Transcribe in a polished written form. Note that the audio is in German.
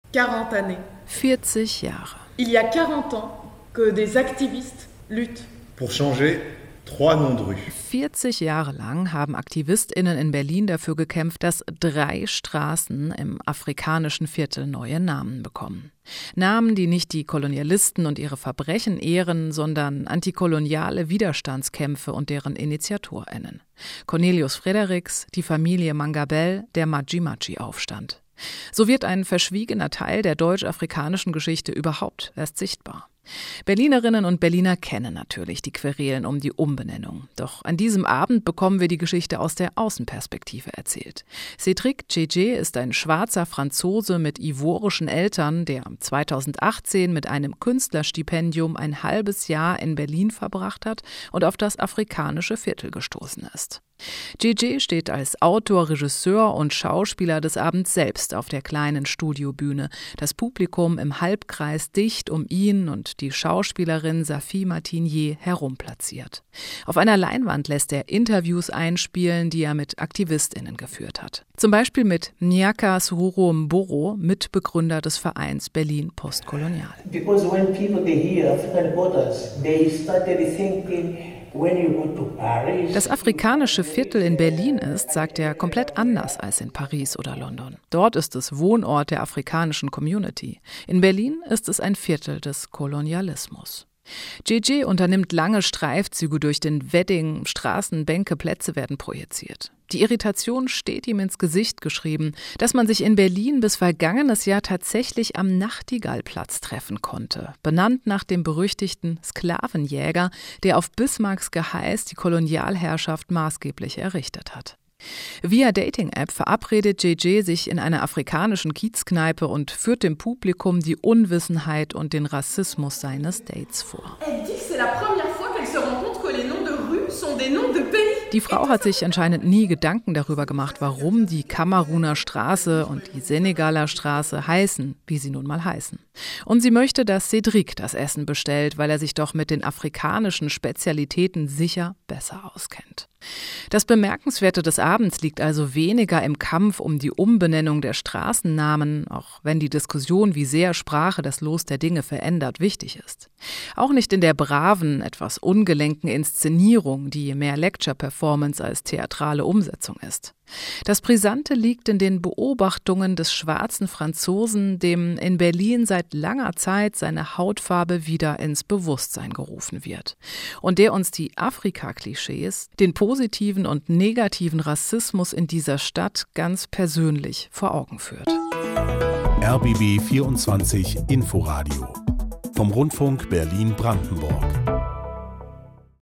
40 années. 40 Jahre. Il y a 40 ans que des activistes luttent. Pour changer 3 noms de rue. 40 Jahre lang haben AktivistInnen in Berlin dafür gekämpft, dass 3 Straßen im afrikanischen Viertel neue Namen bekommen. Namen, die nicht die Kolonialisten und ihre Verbrechen ehren, sondern antikoloniale Widerstandskämpfe und deren InitiatorInnen. Cornelius Frederiks, die Familie Mangabell, der Maji-Maji-Aufstand. So wird ein verschwiegener Teil der deutsch-afrikanischen Geschichte überhaupt erst sichtbar. Berlinerinnen und Berliner kennen natürlich die Querelen um die Umbenennung. Doch an diesem Abend bekommen wir die Geschichte aus der Außenperspektive erzählt. Cédric Djedje ist ein schwarzer Franzose mit ivorischen Eltern, der 2018 mit einem Künstlerstipendium ein halbes Jahr in Berlin verbracht hat und auf das afrikanische Viertel gestoßen ist. Djedje steht als Autor, Regisseur und Schauspieler des Abends selbst auf der kleinen Studiobühne. Das Publikum im Halbkreis dicht um ihn und die Schauspielerin Safi Martinier herumplatziert. Auf einer Leinwand lässt er Interviews einspielen, die er mit AktivistInnen geführt hat. Zum Beispiel mit Nyaka Suhuro Mboro, Mitbegründer des Vereins Berlin Postkolonial. Because when people they hear African borders, they started thinking. Das afrikanische Viertel in Berlin ist, sagt er, komplett anders als in Paris oder London. Dort ist es Wohnort der afrikanischen Community. In Berlin ist es ein Viertel des Kolonialismus. Djedje unternimmt lange Streifzüge durch den Wedding, Straßen, Bänke, Plätze werden projiziert. Die Irritation steht ihm ins Gesicht geschrieben, dass man sich in Berlin bis vergangenes Jahr tatsächlich am Nachtigallplatz treffen konnte, benannt nach dem berüchtigten Sklavenjäger, der auf Bismarcks Geheiß die Kolonialherrschaft maßgeblich errichtet hat. Via Dating-App verabredet Djedje sich in einer afrikanischen Kiezkneipe und führt dem Publikum die Unwissenheit und den Rassismus seines Dates vor. Die Frau hat sich anscheinend nie Gedanken darüber gemacht, warum die Kameruner Straße und die Senegaler Straße heißen, wie sie nun mal heißen. Und sie möchte, dass Cédric das Essen bestellt, weil er sich doch mit den afrikanischen Spezialitäten sicher besser auskennt. Das Bemerkenswerte des Abends liegt also weniger im Kampf um die Umbenennung der Straßennamen, auch wenn die Diskussion, wie sehr Sprache das Los der Dinge verändert, wichtig ist. Auch nicht in der braven, etwas ungelenken Inszenierung, die mehr Lecture-Performance als theatrale Umsetzung ist. Das Brisante liegt in den Beobachtungen des schwarzen Franzosen, dem in Berlin seit langer Zeit seine Hautfarbe wieder ins Bewusstsein gerufen wird. Und der uns die Afrika-Klischees, den positiven und negativen Rassismus in dieser Stadt ganz persönlich vor Augen führt. RBB 24 Inforadio vom Rundfunk Berlin-Brandenburg.